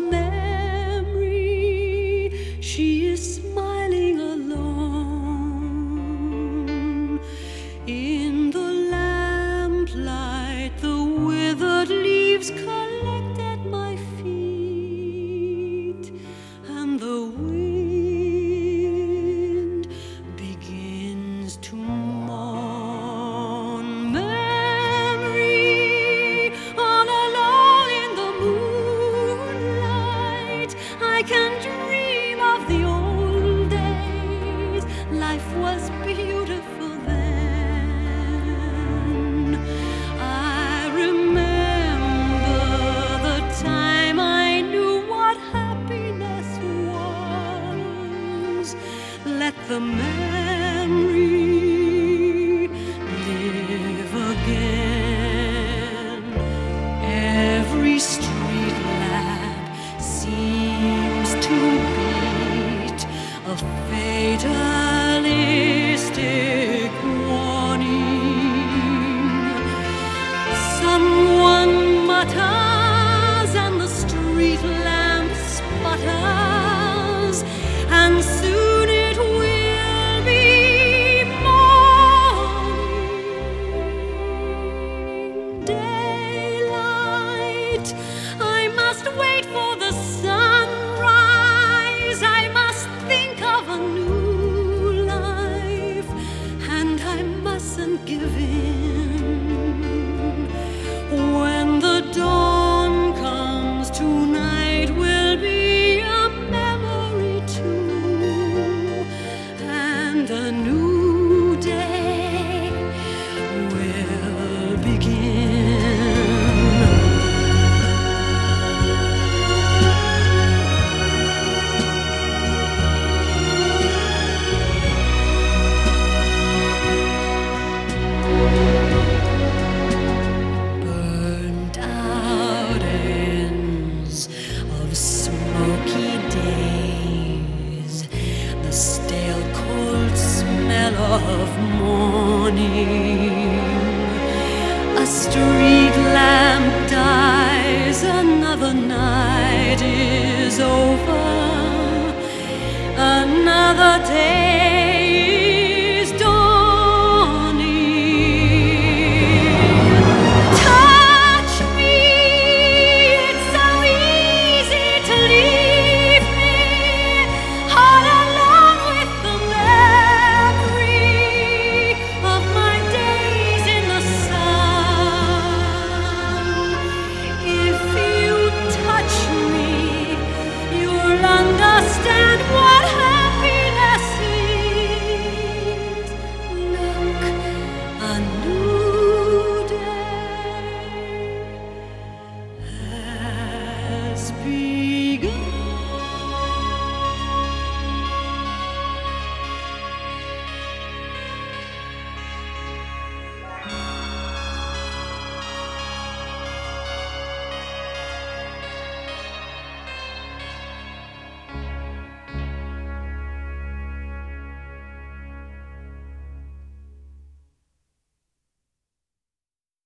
memory. She is smiling alone. In the lamplight, the withered leaves collect at my feet, and the wind begins to mourn. Memory, all alone in the moonlight, I can dream of the old days. Life was beautiful then. I remember the time I knew what happiness was. Let the memory live again. Every street lamp seems to beat a fatalistic warning. Someone mutters and the street lamp sputters, and soon it will be morning. Daylight, I must wait for the sunrise. I must think of a new life, and I mustn't give in. When the dawn comes, tonight will be a memory too, and a new day will begin. Burnt out ends of smoky days, the stale cold smell of morning. A street lamp dies, another night is over, another day is dawning. Touch me, it's so easy to leave me all alone with the memory of my days in the sun. If you touch me, you'll understand what happiness is. Look, a new day has begun.